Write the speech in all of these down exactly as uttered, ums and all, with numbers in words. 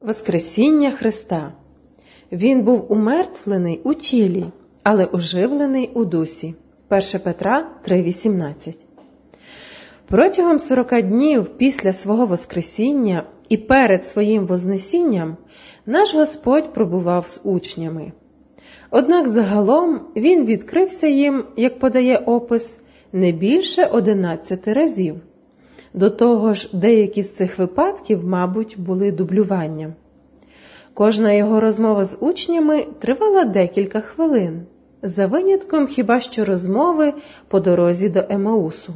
Воскресіння Христа. Він був умертвлений у тілі, але оживлений у дусі. перше Петра три вісімнадцять. Протягом сорока днів після свого Воскресіння і перед своїм Вознесінням наш Господь пробував з учнями. Однак загалом Він відкрився їм, як подає опис, не більше одинадцяти разів. До того ж, деякі з цих випадків, мабуть, були дублюванням. Кожна його розмова з учнями тривала декілька хвилин, за винятком хіба що розмови по дорозі до Емаусу.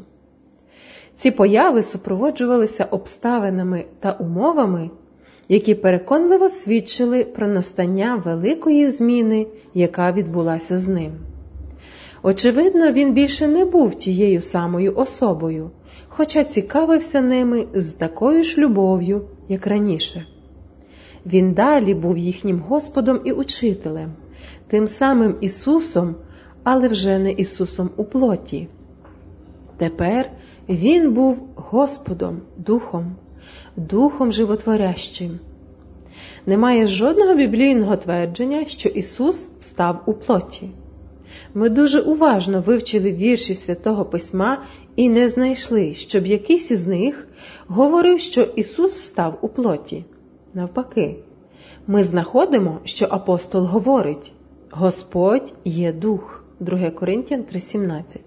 Ці появи супроводжувалися обставинами та умовами, які переконливо свідчили про настання великої зміни, яка відбулася з ним. Очевидно, він більше не був тією самою особою, хоча цікавився ними з такою ж любов'ю, як раніше. Він далі був їхнім Господом і Учителем, тим самим Ісусом, але вже не Ісусом у плоті. Тепер Він був Господом, Духом, Духом животворящим. Немає жодного біблійного твердження, що Ісус став у плоті. Ми дуже уважно вивчили вірші Святого Письма і не знайшли, щоб якийсь із них говорив, що Ісус встав у плоті. Навпаки, ми знаходимо, що апостол говорить: «Господь є Дух» друге Коринтян три сімнадцять.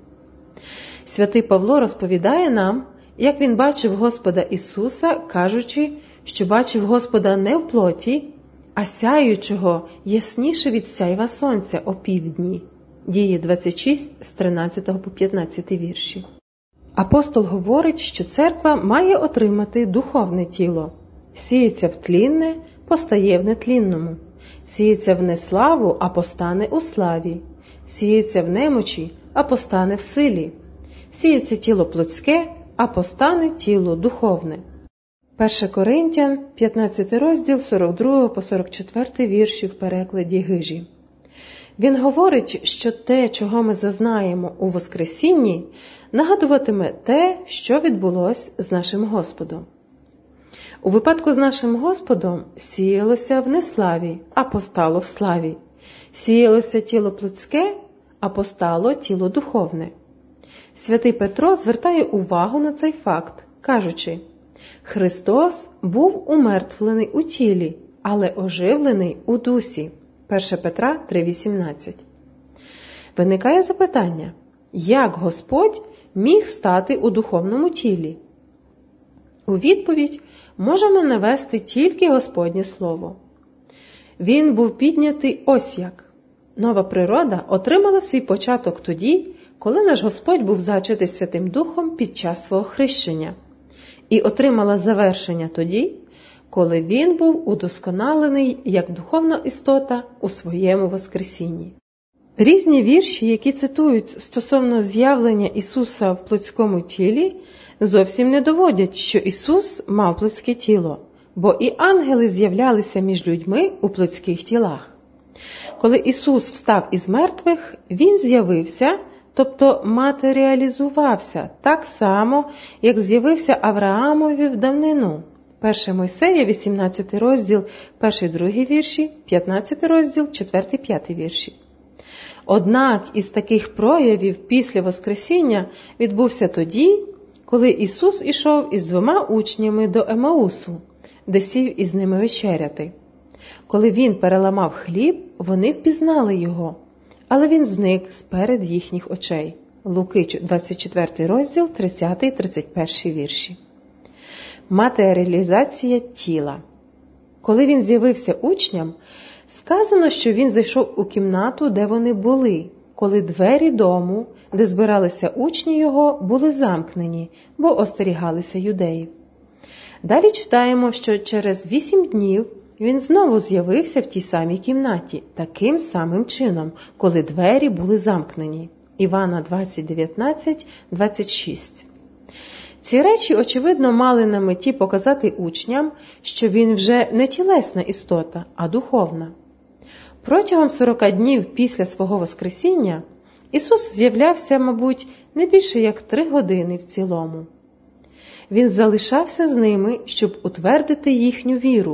Святий Павло розповідає нам, як він бачив Господа Ісуса, кажучи, що бачив Господа не в плоті, а сяючого ясніше від сяйва сонця о півдні. Дії двадцять шість, з тринадцятого по п'ятнадцятий вірші. Апостол говорить, що церква має отримати духовне тіло. Сіється в тлінне, постає в нетлінному. Сіється в неславу, а постане у славі. Сіється в немочі, а постане в силі. Сіється тіло плотське, а постане тіло духовне. перше Коринтян, п'ятнадцятий розділ, сорок другий по сорок четвертий вірші в перекладі Гижі. Він говорить, що те, чого ми зазнаємо у Воскресінні, нагадуватиме те, що відбулося з нашим Господом. У випадку з нашим Господом сіялося в неславі, а постало в славі. Сіялося тіло плотське, а постало тіло духовне. Святий Петро звертає увагу на цей факт, кажучи: «Христос був умертвлений у тілі, але оживлений у дусі». перше Петра три вісімнадцять. Виникає запитання, як Господь міг стати у духовному тілі? У відповідь можемо навести тільки Господнє Слово. Він був піднятий ось як. Нова природа отримала свій початок тоді, коли наш Господь був зачатий Святим Духом під час свого хрещення, і отримала завершення тоді, коли Він був удосконалений як духовна істота у своєму Воскресінні. Різні вірші, які цитують стосовно з'явлення Ісуса в плотському тілі, зовсім не доводять, що Ісус мав плотське тіло, бо і ангели з'являлися між людьми у плотських тілах. Коли Ісус встав із мертвих, Він з'явився, тобто матеріалізувався так само, як з'явився Авраамові в давнину. перше Мойсея, вісімнадцятий розділ, перший-другий вірші, п'ятнадцятий розділ, четвертий-п'ятий вірші. Однак із таких проявів після Воскресіння відбувся тоді, коли Ісус ішов із двома учнями до Емаусу, де сів із ними вечеряти. Коли Він переламав хліб, вони впізнали Його, але Він зник сперед їхніх очей. Луки, двадцять четвертий розділ, тридцятий-тридцять перший вірші. Матеріалізація тіла. Коли Він з'явився учням, сказано, що Він зайшов у кімнату, де вони були, коли двері дому, де збиралися учні Його, були замкнені, бо остерігалися юдеїв. Далі читаємо, що через вісім днів Він знову з'явився в тій самій кімнаті, таким самим чином, коли двері були замкнені. Івана двадцять дев'ятнадцять двадцять шість. Ці речі, очевидно, мали на меті показати учням, що Він вже не тілесна істота, а духовна. Протягом сорока днів після свого Воскресіння Ісус з'являвся, мабуть, не більше як три години в цілому. Він залишався з ними, щоб утвердити їхню віру,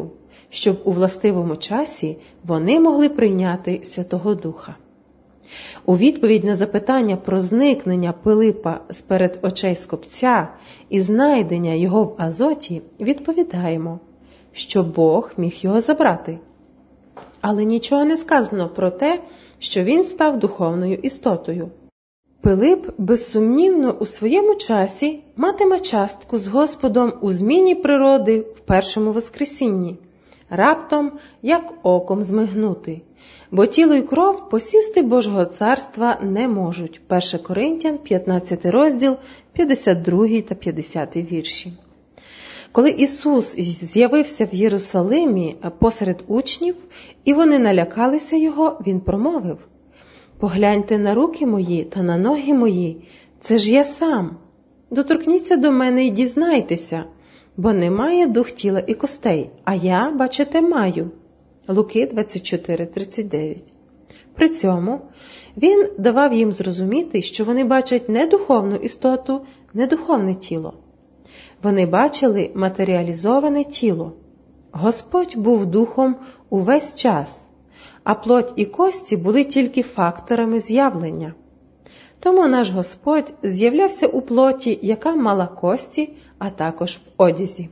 щоб у властивому часі вони могли прийняти Святого Духа. У відповідь на запитання про зникнення Пилипа з-перед очей скопця і знайдення його в Азоті відповідаємо, що Бог міг його забрати. Але нічого не сказано про те, що він став духовною істотою. Пилип, безсумнівно, у своєму часі матиме частку з Господом у зміні природи в першому воскресінні, раптом як оком змигнути, бо тіло й кров посісти Божого царства не можуть. перше Коринтян, п'ятнадцятий розділ, п'ятдесят другий та п'ятдесятий вірші. Коли Ісус з'явився в Єрусалимі посеред учнів, і вони налякалися Його, Він промовив: «Погляньте на руки мої та на ноги мої, це ж я сам. Доторкніться до мене і дізнайтеся, бо немає дух тіла і костей, а я, бачите, маю». Луки двадцять чотири тридцять дев'ять. При цьому Він давав їм зрозуміти, що вони бачать не духовну істоту, не духовне тіло. Вони бачили матеріалізоване тіло. Господь був духом увесь час, а плоть і кості були тільки факторами з'явлення. Тому наш Господь з'являвся у плоті, яка мала кості, а також в одязі.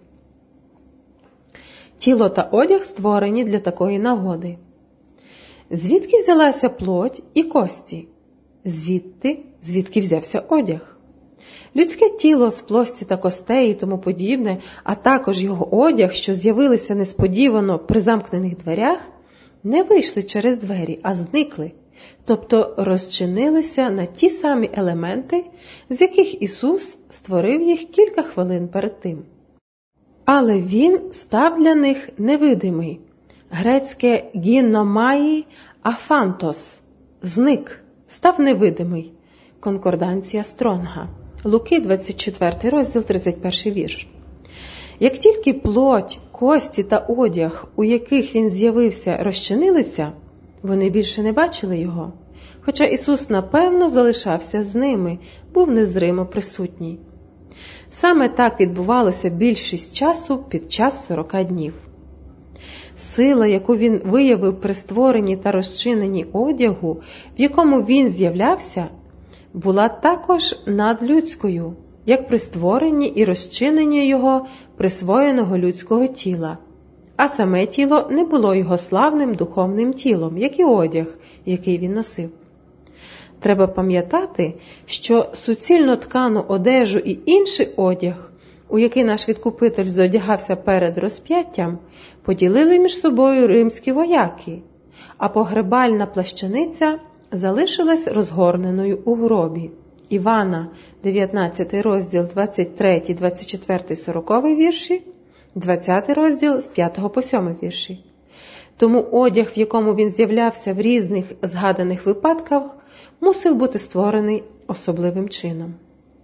Тіло та одяг створені для такої нагоди. Звідки взялася плоть і кості? Звідти, звідки взявся одяг. Людське тіло з плоті та костей і тому подібне, а також його одяг, що з'явилися несподівано при замкнених дверях, не вийшли через двері, а зникли, тобто розчинилися на ті самі елементи, з яких Ісус створив їх кілька хвилин перед тим. Але Він став для них невидимий. Грецьке «гіномаї афантос» – зник, став невидимий. Конкорданція Стронга. Луки двадцять четвертий розділ тридцять перший вірш. Як тільки плоть, кості та одяг, у яких він з'явився, розчинилися, вони більше не бачили його, хоча Ісус, напевно, залишався з ними, був незримо присутній. Саме так відбувалося більшість часу під час сорока днів. Сила, яку він виявив при створенні та розчиненні одягу, в якому він з'являвся, була також надлюдською, як при створенні і розчиненні його присвоєного людського тіла. А саме тіло не було його славним духовним тілом, як і одяг, який він носив. Треба пам'ятати, що суцільно ткану одежу і інший одяг, у який наш Відкупитель зодягався перед розп'яттям, поділили між собою римські вояки, а погребальна плащаниця залишилась розгорненою у гробі. Івана, дев'ятнадцятий розділ, двадцять третій, двадцять четвертий, сороковий вірші, двадцятий розділ з п'ятого по сьомий вірші. Тому одяг, в якому він з'являвся в різних згаданих випадках, мусив бути створений особливим чином.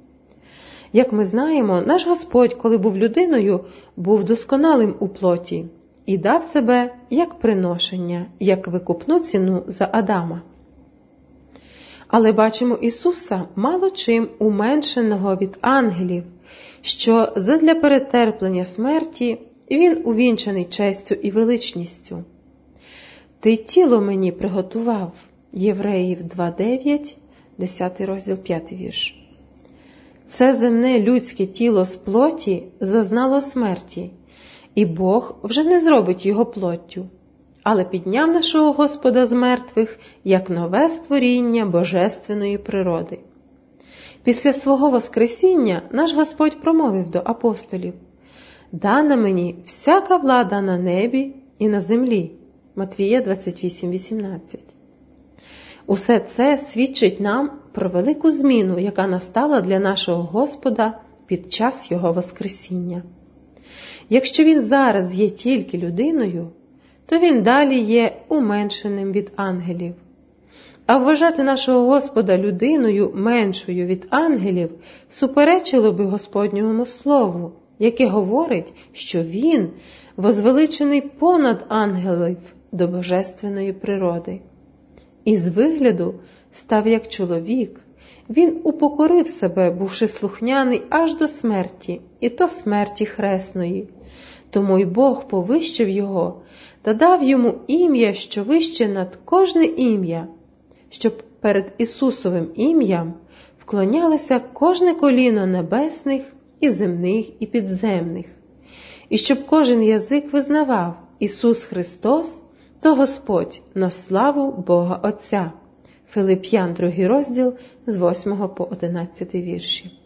Як ми знаємо, наш Господь, коли був людиною, був досконалим у плоті і дав себе як приношення, як викупну ціну за Адама. Але бачимо Ісуса мало чим уменшеного від ангелів, що задля перетерплення смерті Він увінчаний честю і величністю. «Ти тіло мені приготував» Євреїв два дев'ять, десятий розділ, п'ятий вірш. Це земне людське тіло з плоті зазнало смерті, і Бог вже не зробить його плоттю, але підняв нашого Господа з мертвих як нове створіння божественної природи. Після свого воскресіння наш Господь промовив до апостолів: «Дана мені всяка влада на небі і на землі» Матвія двадцять вісім вісімнадцять. Усе це свідчить нам про велику зміну, яка настала для нашого Господа під час Його воскресіння. Якщо Він зараз є тільки людиною, то Він далі є уменшеним від ангелів. А вважати нашого Господа людиною меншою від ангелів суперечило би Господньому слову, яке говорить, що Він возвеличений понад ангелів до божественної природи. Із вигляду став як чоловік, він упокорив себе, бувши слухняний аж до смерті, і то смерті хресної. Тому й Бог повищив його та дав йому ім'я, що вище над кожне ім'я, щоб перед Ісусовим ім'ям вклонялося кожне коліно небесних і земних і підземних, і щоб кожен язик визнавав: Ісус Христос – то Господь, на славу Бога Отця. Филип'ян, другий розділ, з восьмого по одинадцятий вірші.